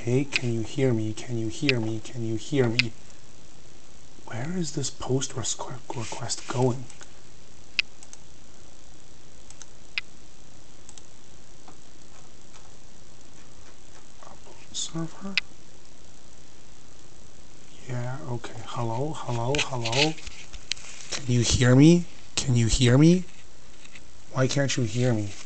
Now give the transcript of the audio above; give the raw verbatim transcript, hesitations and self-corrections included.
Okay, can you hear me? Can you hear me? Can you hear me? Where is this post request going? Upload server? Yeah, okay. Hello, hello, hello? Can you hear me? Can you hear me? Why can't you hear me?